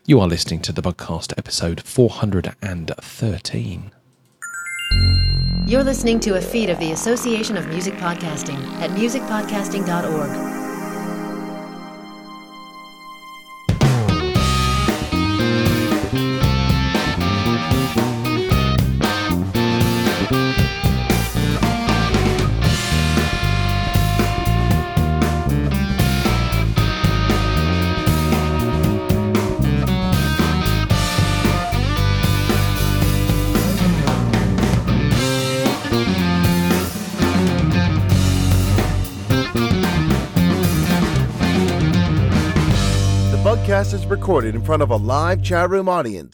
You are listening to the podcast episode 413. You're listening to a feed of the Association of Music Podcasting at musicpodcasting.org. The podcast is recorded in front of a live chat room audience.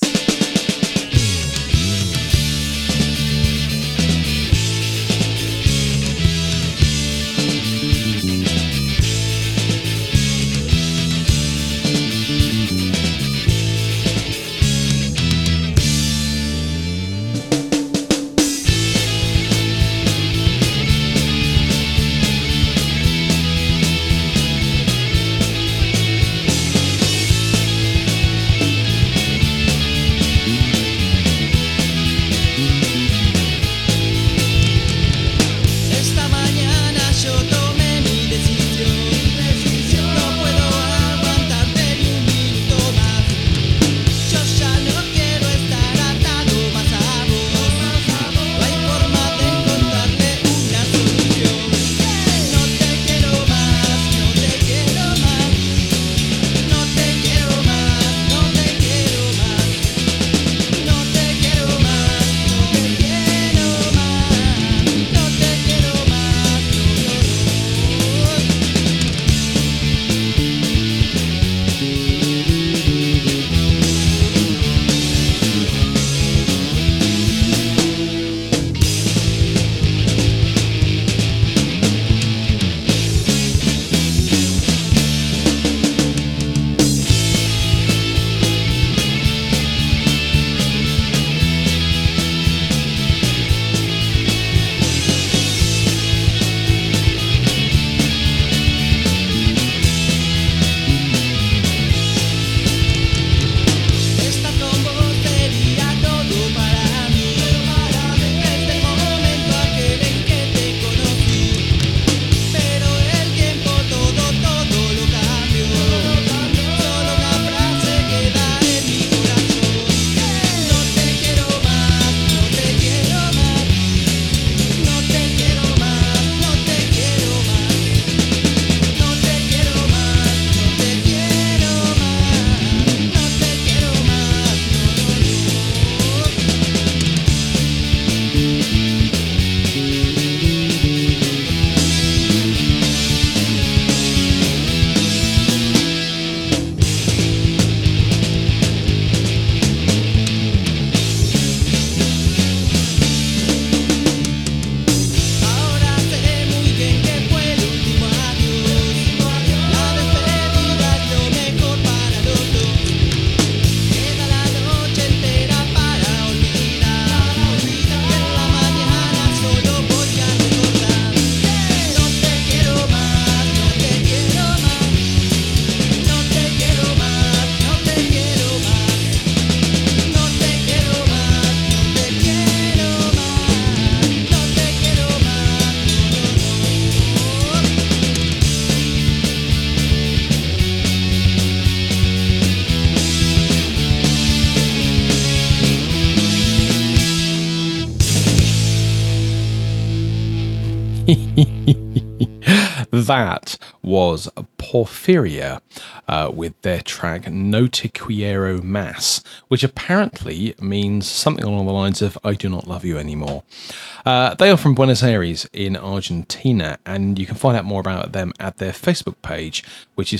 That was Porphyria with their track No Te Quiero Mas, which apparently means something along the lines of I do not love you anymore. They are from Buenos Aires in Argentina, and you can find out more about them at their Facebook page, which is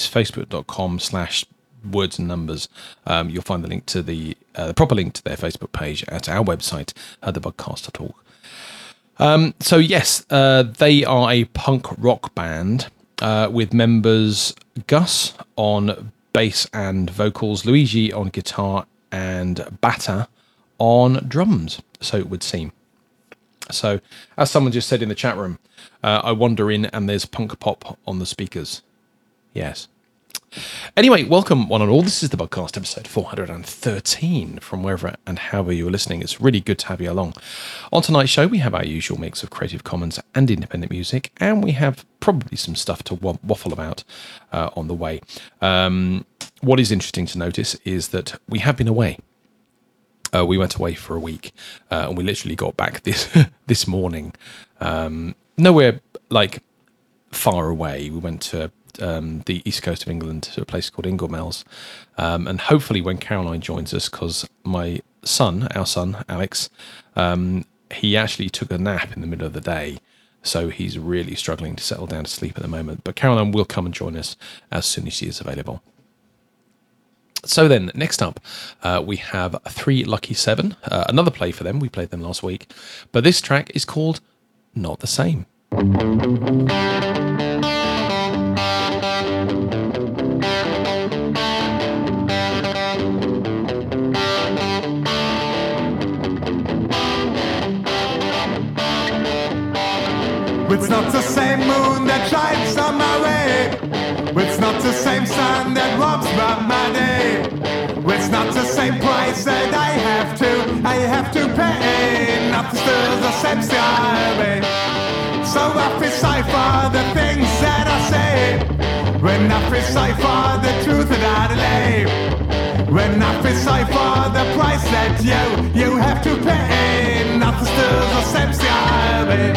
facebook.com/words and numbers. You'll find the link to the proper link to their Facebook page at our website, thepodcast.org. So yes, they are a punk rock band with members Gus on bass and vocals, Luigi on guitar, and Bata on drums, so it would seem. So, as someone just said in the chat room, I wander in and there's punk pop on the speakers. Yes. Anyway, welcome one and all. This is the podcast episode 413 from wherever and however you're listening. It's really good to have you along. On tonight's show, we have our usual mix of Creative Commons and independent music, and we have probably some stuff to waffle about on the way. What is interesting to notice is that we have been away. We went away for a week, and we literally got back this morning. Nowhere like far away. We went to the east coast of England to a place called Inglemells, and hopefully when Caroline joins us, because our son Alex, he actually took a nap in the middle of the day, so he's really struggling to settle down to sleep at the moment. But Caroline will come and join us as soon as she is available. So then, next up, we have 3 Lucky 7, another play for them. We played them last week, but this track is called Not the Same. It's not the same moon that shines on my way. It's not the same sun that robs my day. It's not the same price that I have to pay. Nothing still the same sky. So I feel sorry for the things that I say. When I feel sorry for the truth that I delay. When I feel sorry for the price that you have to pay. Nothing still the same sky.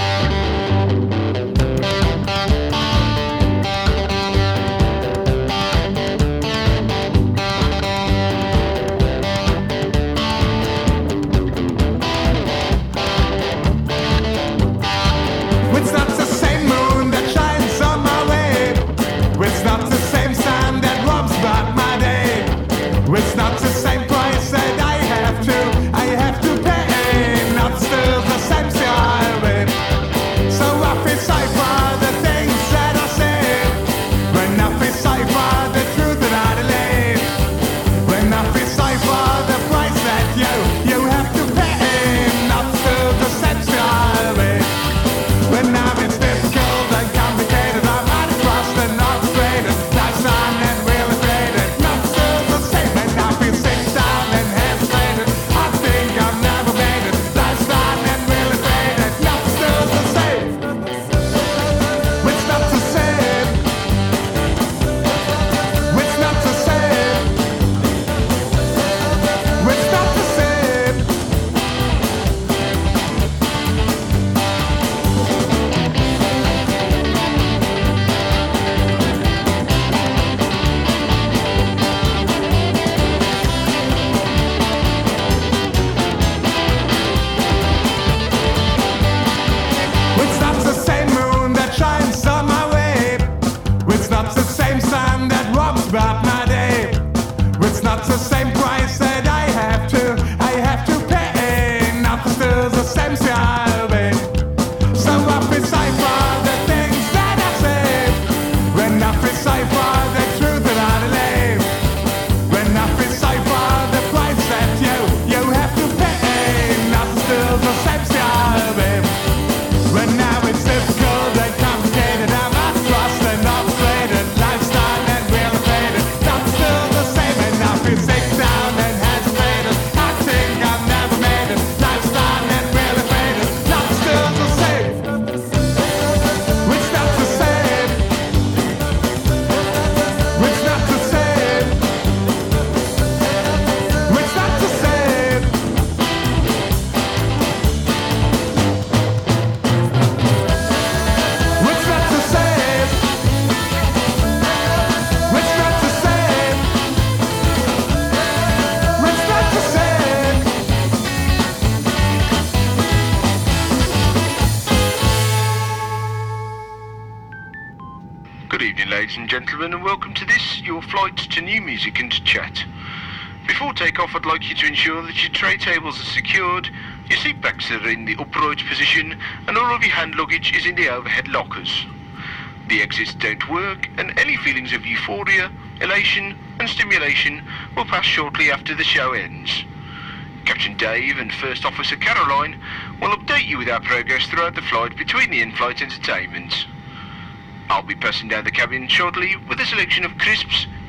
ladies and gentlemen, and welcome to this, your flight to new music and chat. Before takeoff, I'd like you to ensure that your tray tables are secured, your seat backs are in the upright position, and all of your hand luggage is in the overhead lockers. The exits don't work, and any feelings of euphoria, elation, and stimulation will pass shortly after the show ends. Captain Dave and First Officer Caroline will update you with our progress throughout the flight between the in-flight entertainment. I'll be passing down the cabin shortly with a selection of crisps,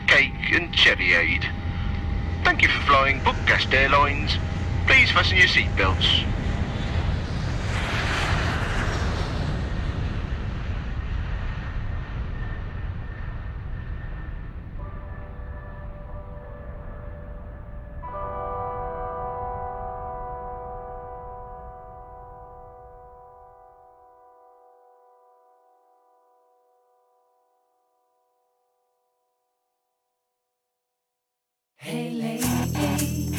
cake and cherryade. Thank you for flying Bookcast Airlines. Please fasten your seatbelts. Hey lady,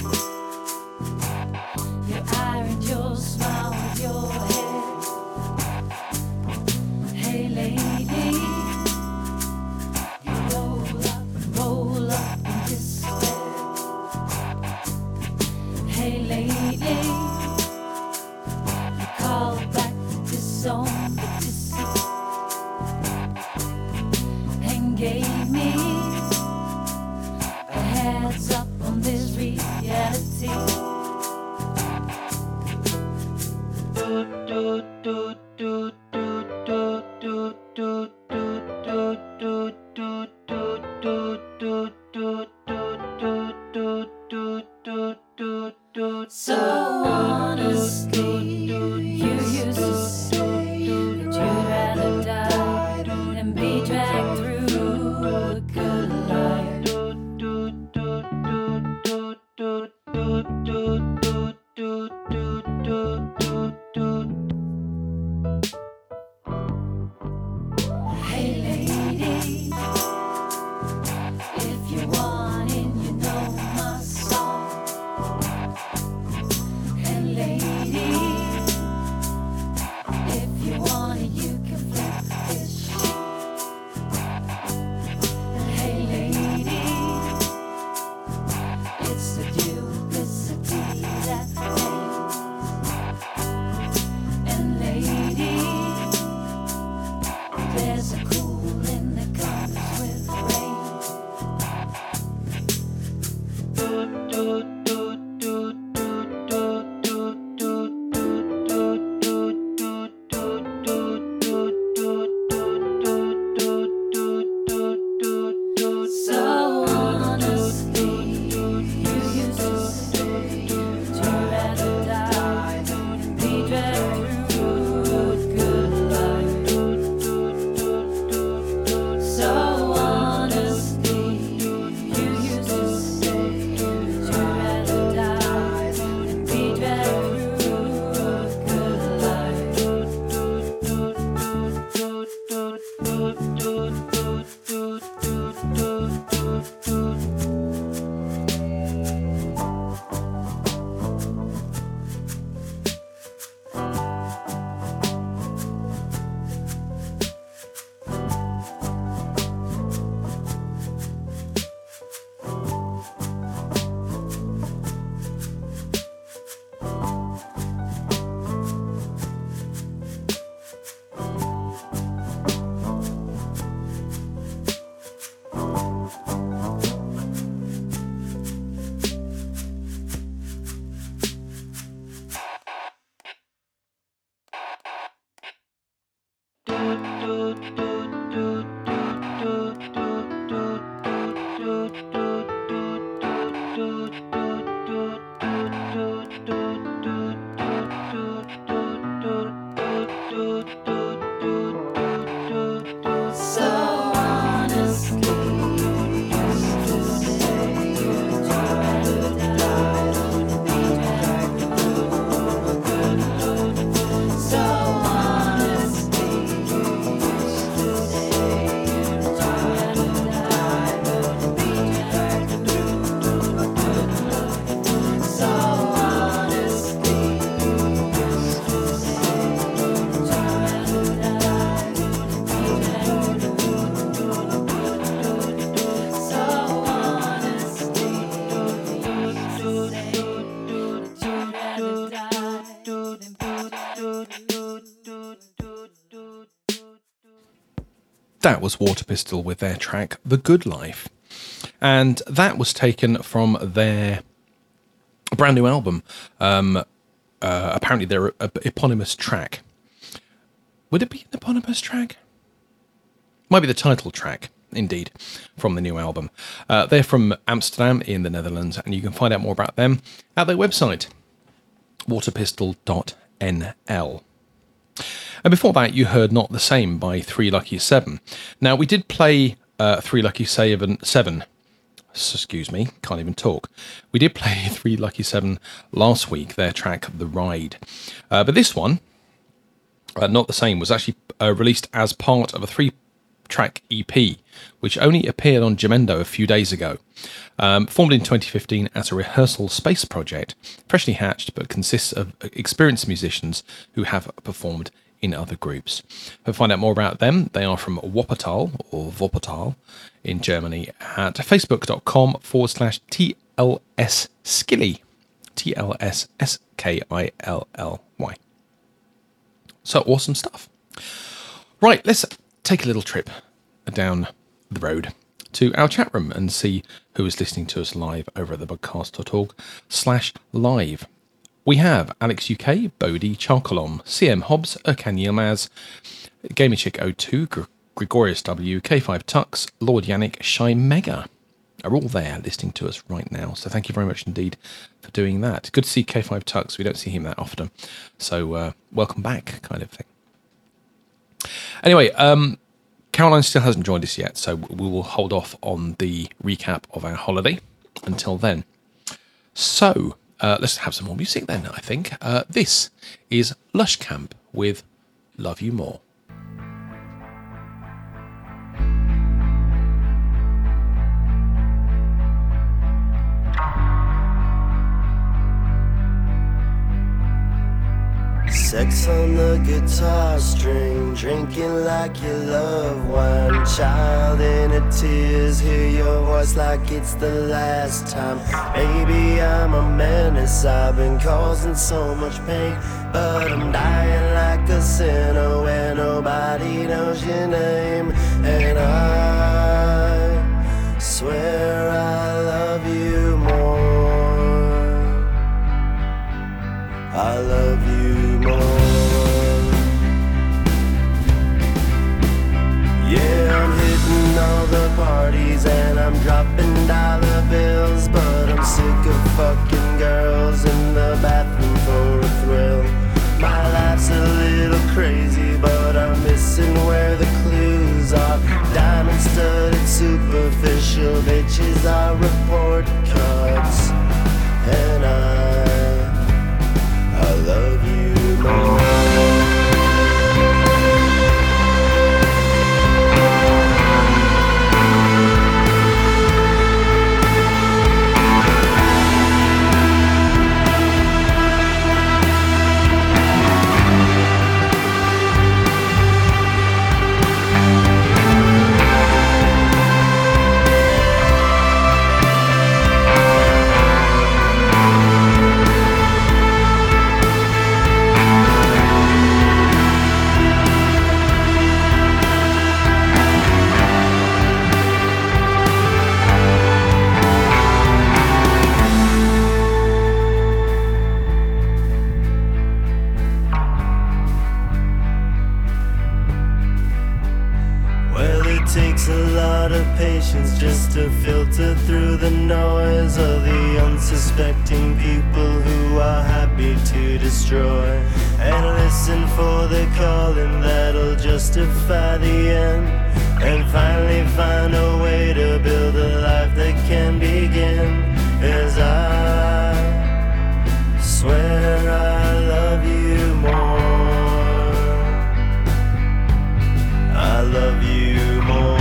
your eye and your smile with your head. Hey lady, you roll up in despair. Hey lady, you call back to disown the deceit and gave me heads up on this reality. So honestly, you used to say that you'd rather die than be dragged through a good life. Hey lady, if you want it, you know my song. And lady, if you want it, you can flip this sheet. And hey lady, it's the duplicity that pains. And lady, there's a cooling that comes with rain. So honestly, you used to say that you'd rather die than be dragged through a good life. So honestly, you used to say that you'd rather die than be dragged through a good That was Water Pistol with their track The Good Life. And that was taken from their brand new album. Apparently their eponymous track. Would it be an eponymous track? Might be the title track. indeed, from the new album. They're from Amsterdam in the Netherlands, and you can find out more about them at their website, waterpistol.nl. And before that, you heard Not the Same by 3 Lucky 7. Now, we did play 3 Lucky 7. Excuse me, can't even talk. We did play 3 Lucky 7 last week, their track The Ride. But this one, Not the Same, was actually released as part of a 3-track EP, which only appeared on Jamendo a few days ago. Formed in 2015 as a rehearsal space project, freshly hatched but consists of experienced musicians who have performed in other groups. To find out more about them, they are from Wuppertal, or Wuppertal, in Germany, at facebook.com/TLS Skilly. TLSSKILLY. So awesome stuff. Right, let's take a little trip down the road to our chat room and see who is listening to us live over at thebugcast.org/live. We have Alex UK, Bodhi, Charcolom, CM Hobbs, Erkan Yilmaz, GamerChick02, Gregorius W, K5 Tux, Lord Yannick, Shy Mega are all there listening to us right now. So thank you very much indeed for doing that. Good to see K5 Tux. We don't see him that often. So welcome back, kind of thing. Anyway, Caroline still hasn't joined us yet, so we will hold off on the recap of our holiday until then. So let's have some more music then, I think. This is Lush Camp with Love You More. Sex on the guitar string, drinking like you love wine. Child in her tears, hear your voice like it's the last time. Maybe I'm a menace, I've been causing so much pain, but I'm dying like a sinner where nobody knows your name. And I swear I love you more. I love you more. Yeah, I'm hitting all the parties and I'm dropping dollar bills, but I'm sick of fucking girls in the bathroom for a thrill. My life's a little crazy, but I'm missing where the clues are. Diamond studded, superficial bitches are report cards, and I love you more. Just to filter through the noise of the unsuspecting people who are happy to destroy, and listen for the calling that'll justify the end, and finally find a way to build a life that can begin. As I swear I love you more. I love you more.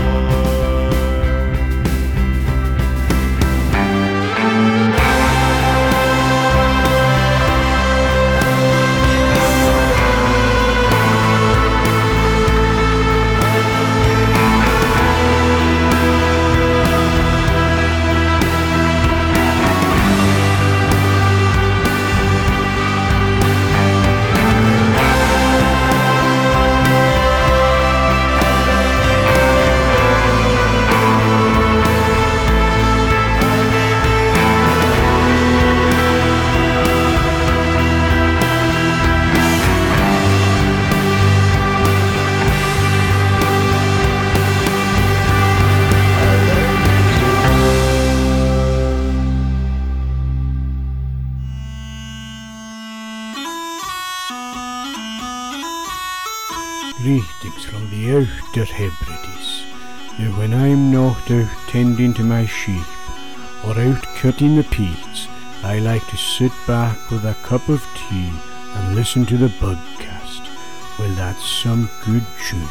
Greetings from the Outer Hebrides. Now when I'm not out tending to my sheep or out cutting the peats, I like to sit back with a cup of tea and listen to the Bugcast. Well, that's some good tunes.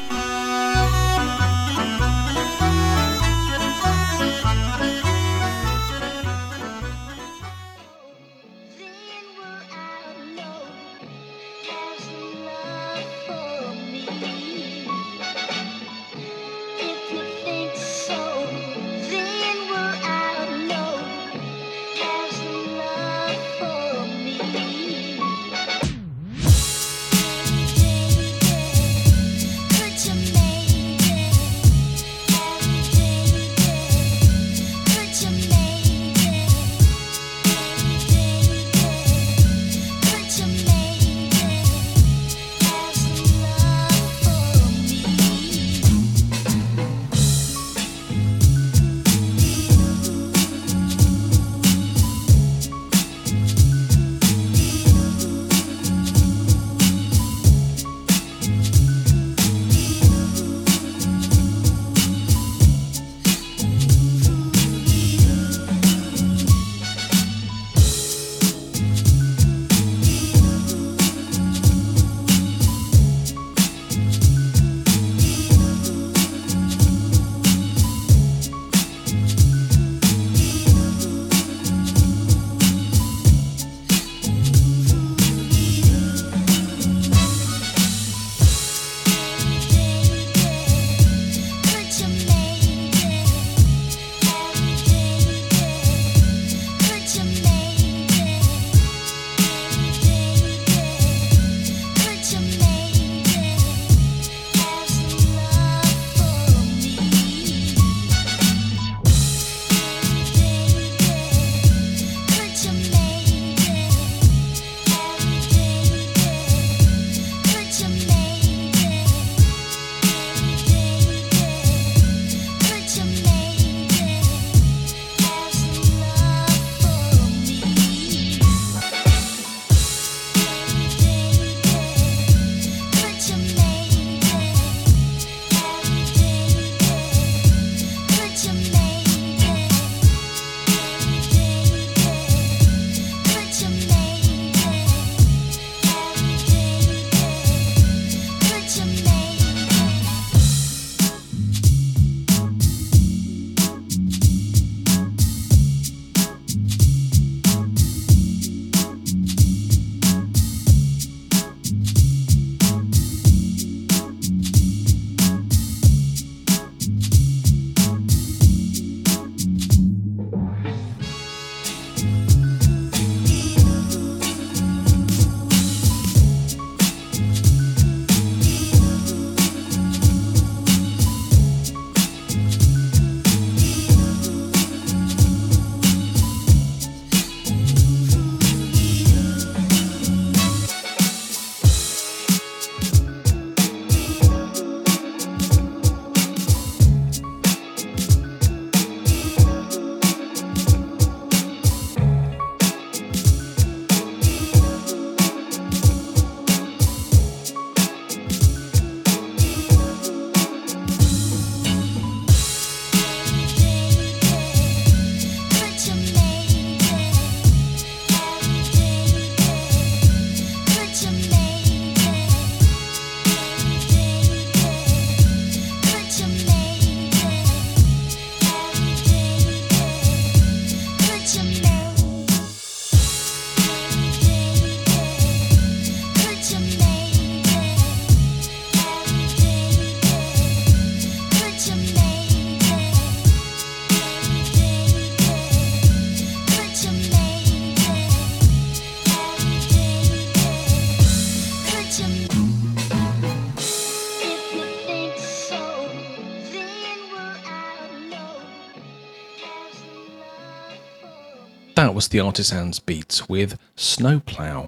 That was the Artisans Beats with Snowplow.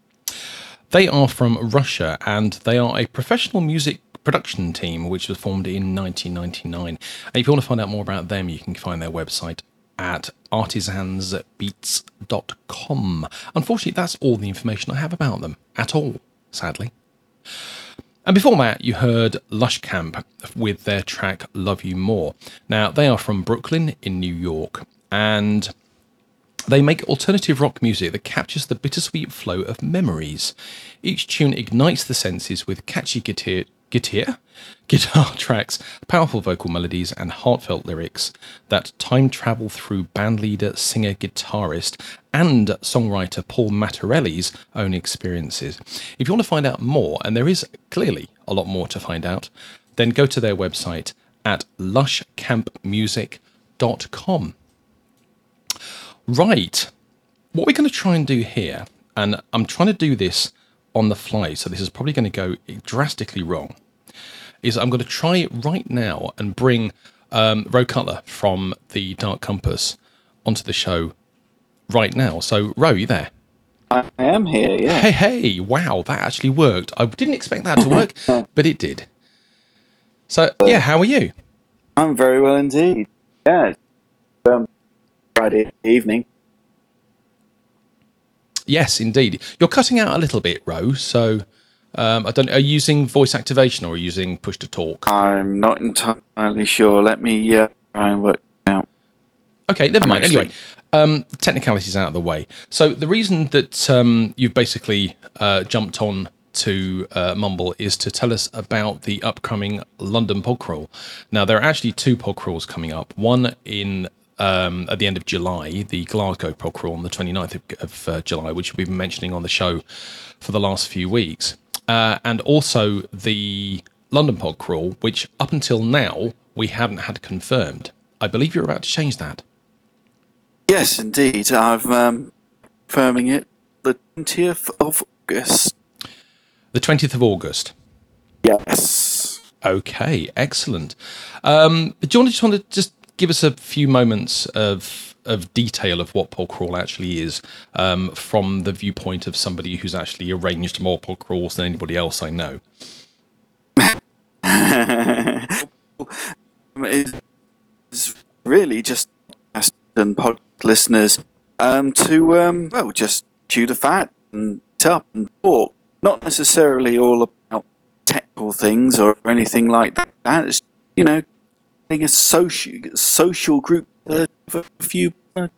They are from Russia and they are a professional music production team which was formed in 1999. And if you want to find out more about them, you can find their website at artisansbeats.com. Unfortunately, that's all the information I have about them at all, sadly. And before that, you heard Lush Camp with their track Love You More. Now, they are from Brooklyn in New York, and they make alternative rock music that captures the bittersweet flow of memories. Each tune ignites the senses with catchy guitar tracks, powerful vocal melodies, and heartfelt lyrics that time travel through bandleader, singer, guitarist, and songwriter Paul Mattarelli's own experiences. If you want to find out more, and there is clearly a lot more to find out, then go to their website at lushcampmusic.com. Right, what we're going to try and do here, and I'm trying to do this on the fly, so this is probably going to go drastically wrong, is I'm going to try right now and bring Ro Cutler from the Dark Compass onto the show right now. So, Ro, you there? I am here, yeah. Hey, wow, that actually worked. I didn't expect that to work, but it did. So, yeah, how are you? I'm very well indeed. Yeah, Friday evening. Yes, indeed. You're cutting out a little bit, Ro, so I don't. Are you using voice activation or are you using push to talk? I'm not entirely sure. Let me try and work it out. Okay, never mind. Anyway, technicalities out of the way. So the reason that you've basically jumped on to Mumble is to tell us about the upcoming London Pod Crawl. Now, there are actually two pod crawls coming up. One in at the end of July, the Glasgow Pod Crawl on the 29th of July, which we've been mentioning on the show for the last few weeks. And also the London Pod Crawl, which up until now we hadn't had confirmed. I believe you're about to change that. Yes, indeed. I'm confirming it the 20th of August. The 20th of August? Yes. Okay, excellent. Do you want to just give us a few moments of detail of what pod crawl actually is, from the viewpoint of somebody who's actually arranged more pod crawls than anybody else I know? It's really just and pod listeners to just chew the fat and up and talk. Not necessarily all about technical things or anything like that. It's, a social group of a few.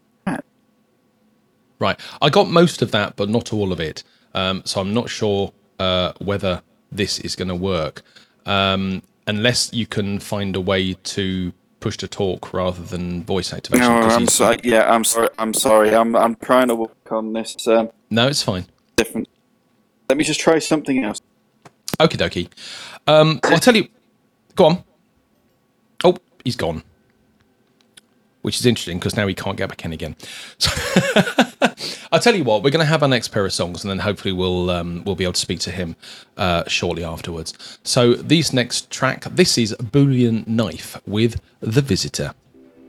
Right, I got most of that, but not all of it. So I'm not sure whether this is going to work, unless you can find a way to push to talk rather than voice activation. No, I'm sorry. Yeah, I'm sorry. I'm trying to work on this. No, it's fine. Different. Let me just try something else. Okie dokie. I'll tell you. Go on. Oh, he's gone. Which is interesting because now he can't get back in again. So I'll tell you what, we're going to have our next pair of songs and then hopefully we'll be able to speak to him shortly afterwards. So this next track, this is Boolean Knife with The Visitor.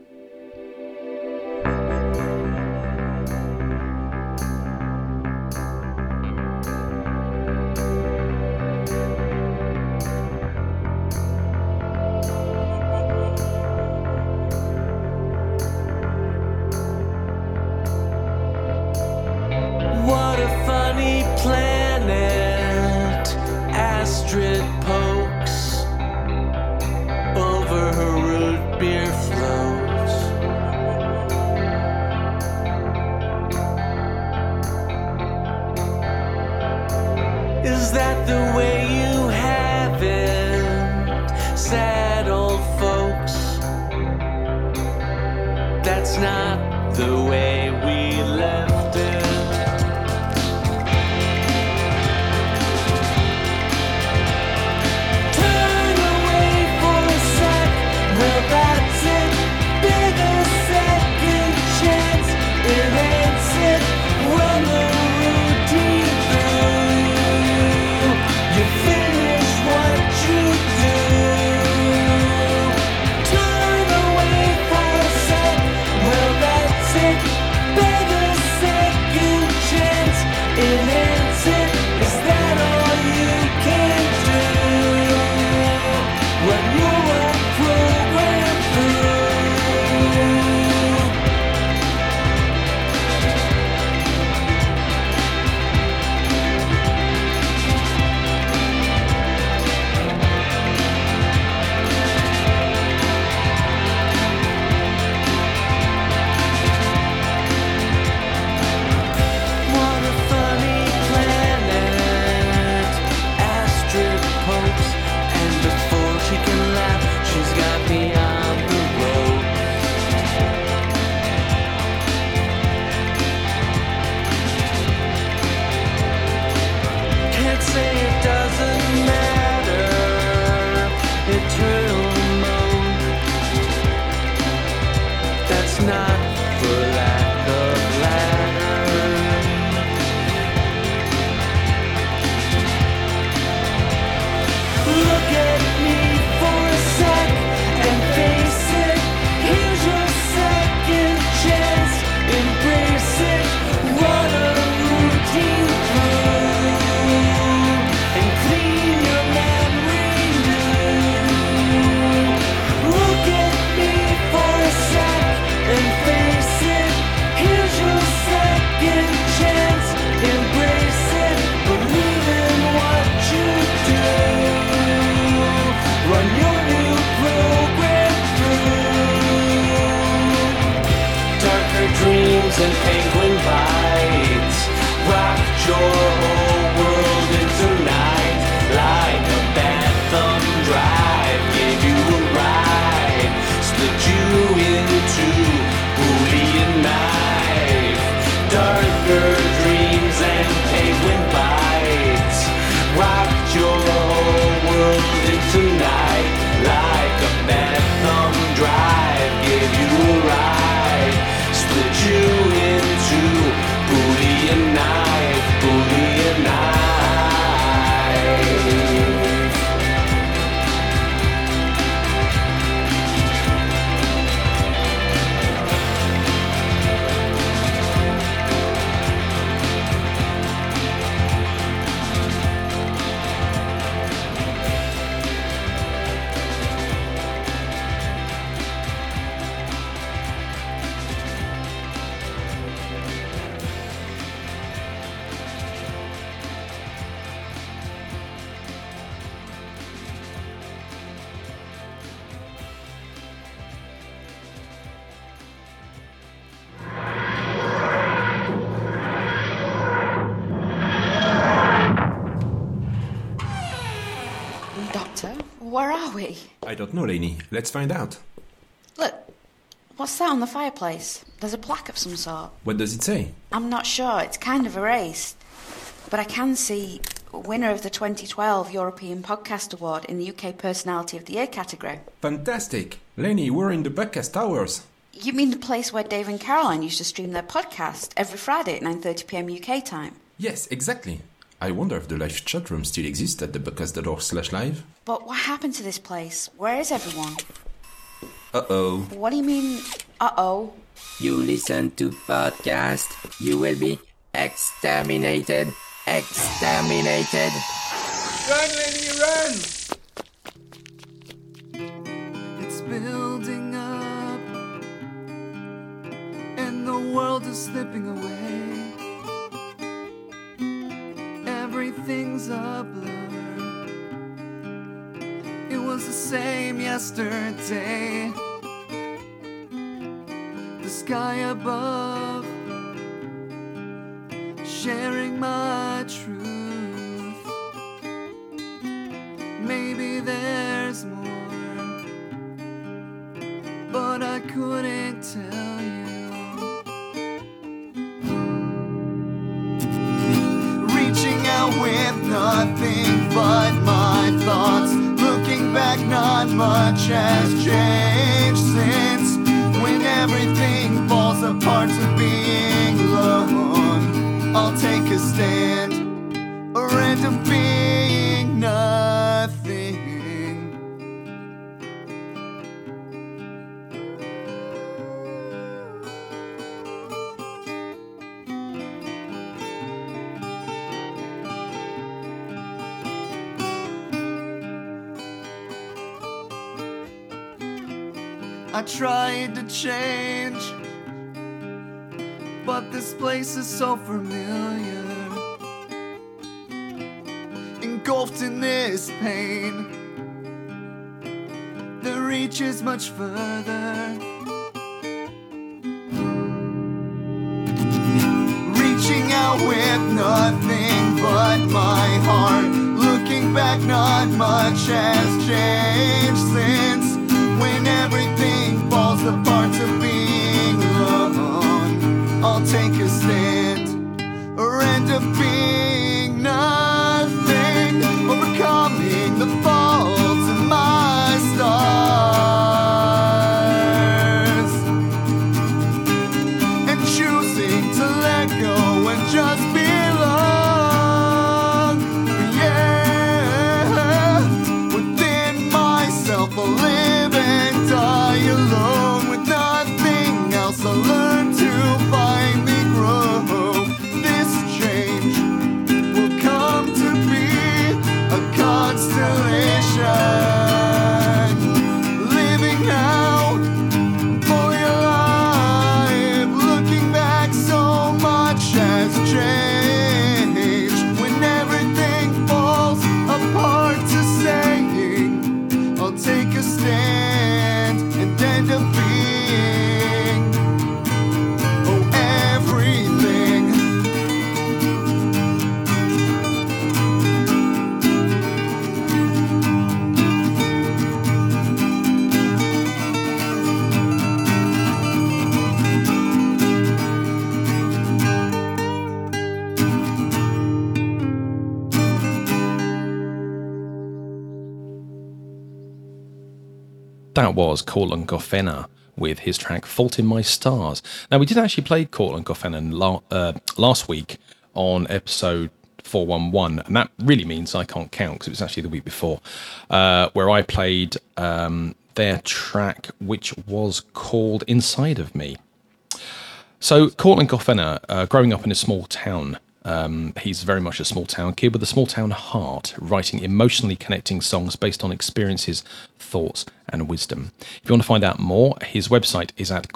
What a funny planet Astrid pokes over her root beer floats. Is that the way you have it, sad old folks? That's not the way we left it. That's it, bigger second chance. It ain't it when the routine through. You finish what you do. Turn away for a sec. Well, that's it, darker dreams and penguin bites. Rocked your whole world into night like a bad thumb drive. Gave you a ride, split you into booty and knife, booty and knife. Doctor, where are we? I don't know, Lainey. Let's find out. Look, what's that on the fireplace? There's a plaque of some sort. What does it say? I'm not sure, it's kind of erased. But I can see winner of the 2012 European Podcast Award in the UK Personality of the Year category. Fantastic. Lainey, we're in the Podcast Towers. You mean the place where Dave and Caroline used to stream their podcast every Friday at 9:30pm UK time? Yes, exactly. I wonder if the live chat room still exists at thebookas.org/live. But what happened to this place? Where is everyone? Uh-oh. What do you mean, uh-oh? You listen to podcast, you will be exterminated. Exterminated. Run, Lenny, run! It's building up, and the world is slipping away. Everything's a blur. It was the same yesterday. The sky above, sharing my truth. Maybe there's more, but I couldn't tell you. Reaching out with nothing but my thoughts. Looking back, not much has changed since when everything falls apart to being alone. I'll take a stand or end up being nothing. I tried to change, but this place is so familiar. Engulfed in this pain, the reach is much further. Reaching out with nothing but my heart. Looking back, not much has changed since when everything falls apart to being alone. I'll take a stand or end up being nothing. Overcoming the faults in my stars and choosing to let go and just belong. Yeah, within myself I'll live and die alone with nothing else. I'll learn to finally grow. This change That was Cortland Goffena with his track Fault in My Stars. Now, we did actually play Cortland Goffena last week on episode 411, and that really means I can't count because it was actually the week before, where I played their track, which was called Inside of Me. So Cortland Goffena, growing up in a small town, he's very much a small town kid with a small town heart, writing emotionally connecting songs based on experiences, thoughts, and wisdom. If you want to find out more, his website is at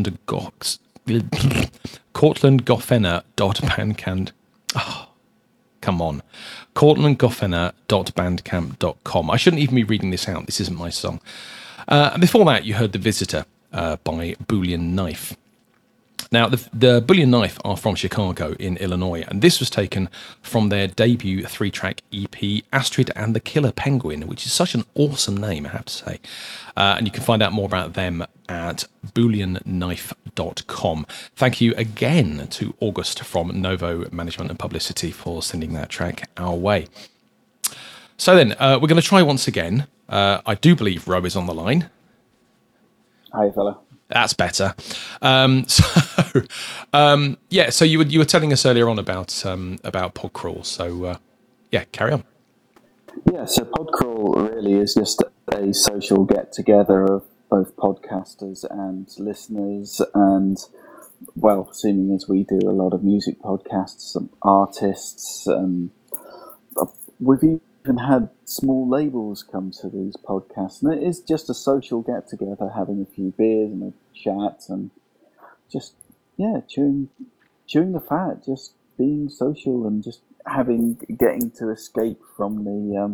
cortlandgoffena.bandcamp. Oh, come on. cortlandgoffena.bandcamp.com. I shouldn't even be reading this out. This isn't my song. And before that, you heard The Visitor by Boolean Knife. Now, the Boolean Knife are from Chicago in Illinois, and this was taken from their debut 3-track EP, Astrid and the Killer Penguin, which is such an awesome name, I have to say. And you can find out more about them at booleanknife.com. Thank you again to August from Novo Management and Publicity for sending that track our way. So then, we're going to try once again. I do believe Ro is on the line. Hi, fella. That's better. So you were telling us earlier on about Podcrawl. So yeah, carry on. Yeah, so Podcrawl really is just a social get together of both podcasters and listeners, and well, seeming as we do a lot of music podcasts, some artists, and we've even had small labels come to these podcasts, and it is just a social get together, having a few beers and a chat, and just chewing the fat, just being social, and just getting to escape from the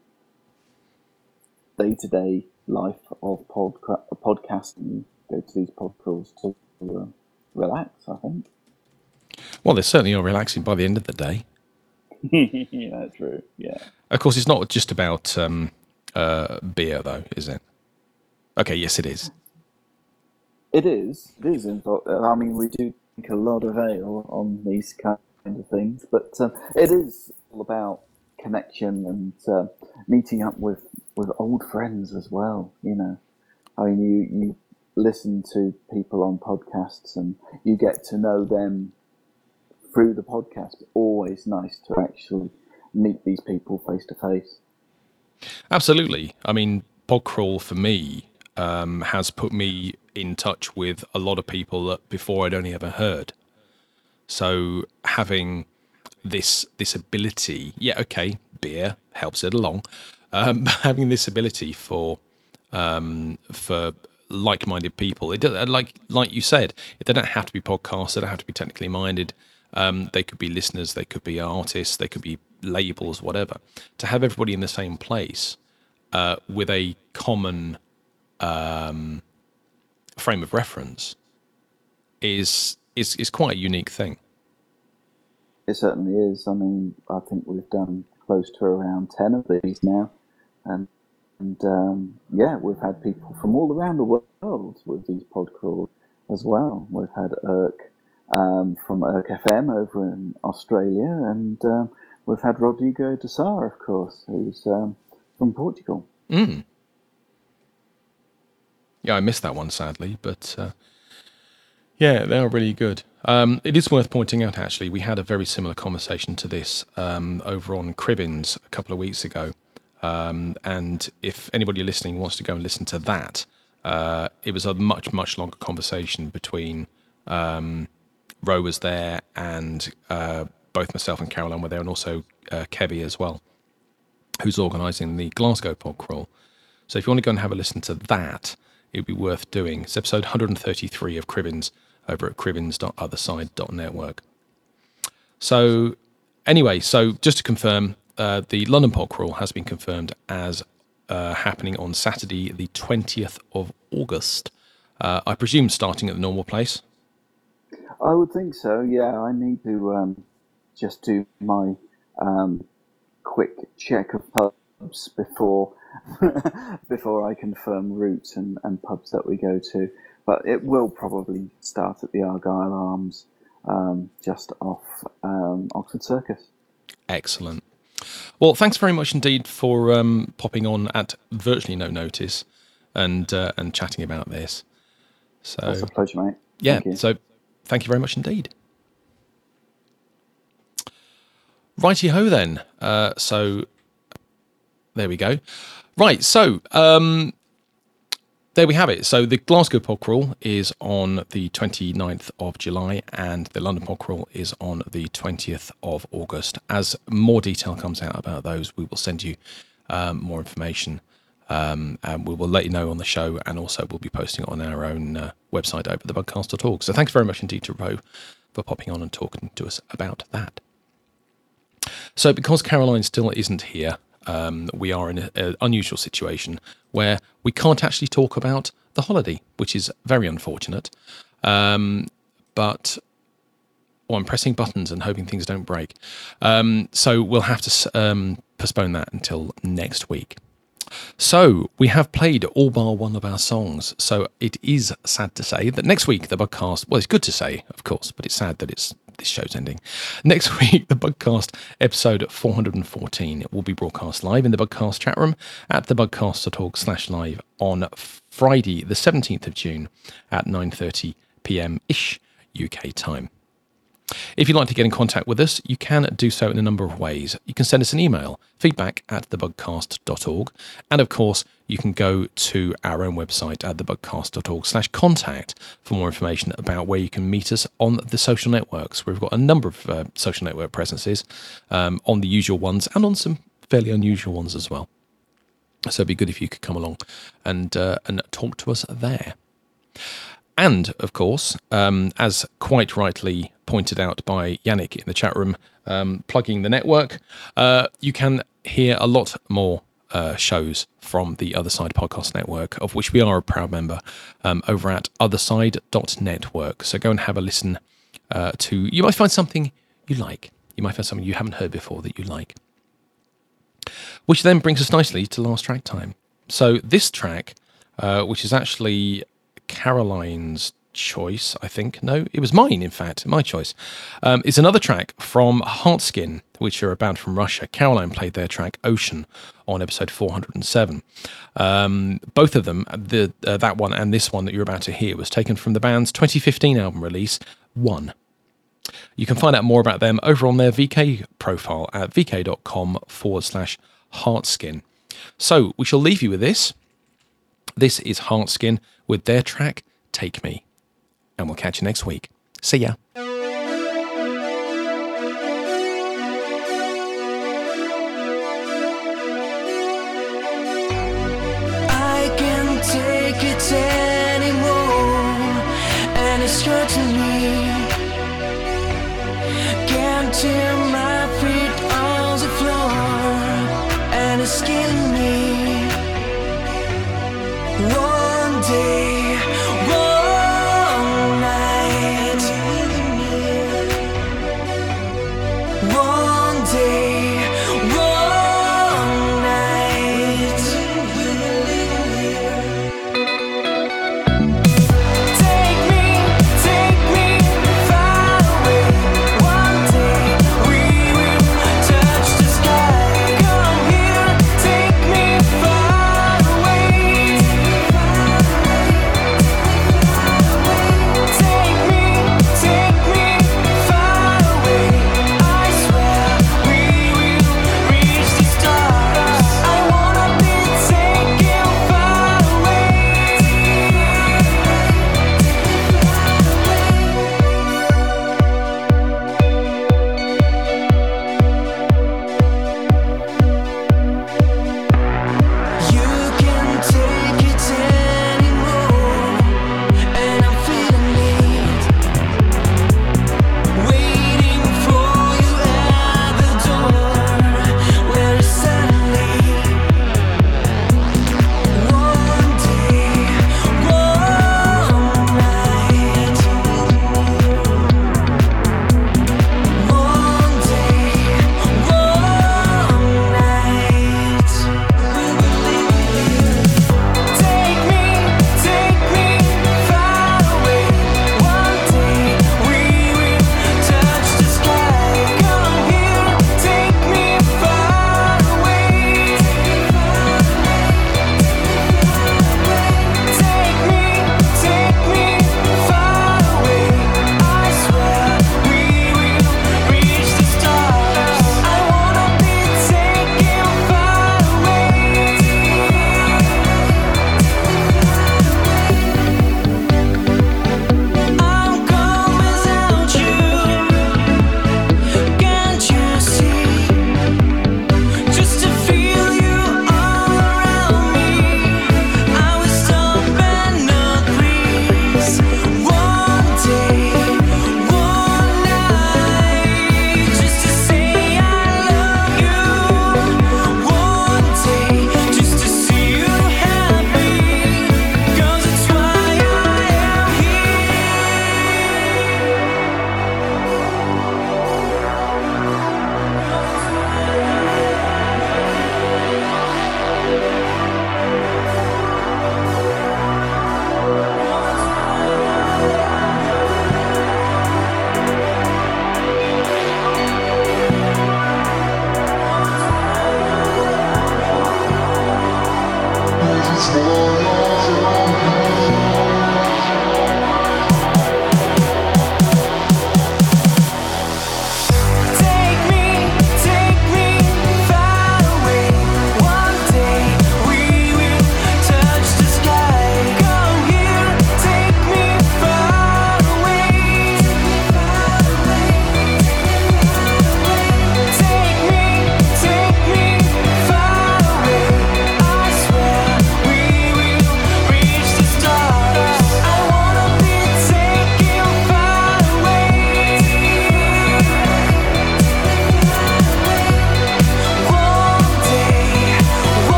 day-to-day life of podcasting. Go to these podcalls to relax, I think. Well, they certainly are relaxing by the end of the day. Yeah, true. Yeah. Of course, it's not just about beer, though, is it? Okay, yes, it is. It is. It is. I mean, we do drink a lot of ale on these kind of things, but it is all about connection and meeting up with old friends as well. You know, I mean, you listen to people on podcasts and you get to know them through the podcast. Always nice to actually meet these people face to face. Absolutely. I mean, Podcrawl for me has put me in touch with a lot of people that before I'd only ever heard. So having this ability, beer helps it along. Having this ability for like-minded people, it does, like you said, they don't have to be podcasts. They don't have to be technically minded. They could be listeners, they could be artists, they could be labels, whatever. To have everybody in the same place with a common frame of reference is quite a unique thing. It certainly is. I mean, I think we've done close to around 10 of these now, and we've had people from all around the world with these podcrawls as well. We've had Irk from Irk FM over in Australia, and we've had Rodrigo de Sá, of course, who's from Portugal. Mm. Yeah, I missed that one, sadly, but yeah, they are really good. It is worth pointing out, actually, we had a very similar conversation to this over on Cribbins a couple of weeks ago, and if anybody listening wants to go and listen to that, it was a much, much longer conversation between Ro was there, and both myself and Caroline were there, and also Kevy as well, who's organising the Glasgow Podcrawl. So if you want to go and have a listen to that, it'd be worth doing. It's episode 133 of Cribbins over at cribbins.otherside.network. So anyway, just to confirm, the London Podcrawl has been confirmed as happening on Saturday the 20th of August. I presume starting at the normal place? I would think so, yeah. I need to just do my quick check of pubs before I confirm routes and pubs that we go to. But it will probably start at the Argyle Arms, just off Oxford Circus. Excellent. Well, thanks very much indeed for popping on at virtually no notice. and chatting about this. So That's a pleasure, mate. Yeah. Thank you. So thank you very much indeed. Righty ho then. So there we go. Right. So there we have it. So the Glasgow Pod Crawl is on the 29th of July and the London Pod Crawl is on the 20th of August. As more detail comes out about those, we will send you more information and we will let you know on the show, and also we'll be posting it on our own website over thebugcast.org. So thanks very much indeed to Ro for popping on and talking to us about that. So because Caroline still isn't here, we are in an unusual situation where we can't actually talk about the holiday, which is very unfortunate. But I'm pressing buttons and hoping things don't break. So we'll have to postpone that until next week. So we have played all bar one of our songs. So it is sad to say that next week the Bugcast, well, it's good to say, of course, but it's sad that this show's ending. Next week, the Bugcast episode 414 will be broadcast live in the Bugcast chat room at thebugcast.org/live on Friday, the 17th of June at 9:30 p.m.-ish UK time. If you'd like to get in contact with us, you can do so in a number of ways. You can send us an email, feedback@thebugcast.org. And of course, you can go to our own website at thebugcast.org/contact for more information about where you can meet us on the social networks. We've got a number of social network presences on the usual ones and on some fairly unusual ones as well. So it'd be good if you could come along and talk to us there. And, of course, as quite rightly pointed out by Yannick in the chat room, plugging the network, you can hear a lot more shows from the Other Side Podcast Network, of which we are a proud member, over at otherside.network. So go and have a listen to... You might find something you like. You might find something you haven't heard before that you like. Which then brings us nicely to last track time. So this track, which is actually Caroline's choice, I think. No, it was mine, in fact, my choice. It's another track from Heartskin, which are a band from Russia. Caroline played their track Ocean on episode 407. Both of them, that one and this one that you're about to hear, was taken from the band's 2015 album release, One. You can find out more about them over on their VK profile at vk.com/Heartskin. So we shall leave you with this. This is Heartskin with their track, Take Me. And we'll catch you next week. See ya. I can't take it anymore, and it's hurting me. Can't hear my feet on the floor, and it's killing me. One day, one night, one day, one night. Take me far away. One day we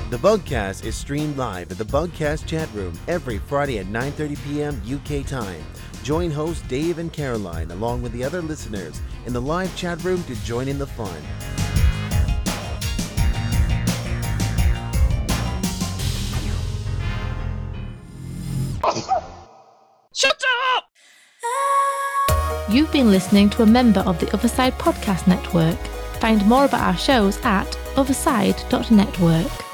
The Bugcast is streamed live at the Bugcast chat room every Friday at 9:30 p.m. UK time. Join hosts Dave and Caroline along with the other listeners in the live chat room to join in the fun. Shut up! You've been listening to a member of the Otherside Podcast Network. Find more about our shows at otherside.network.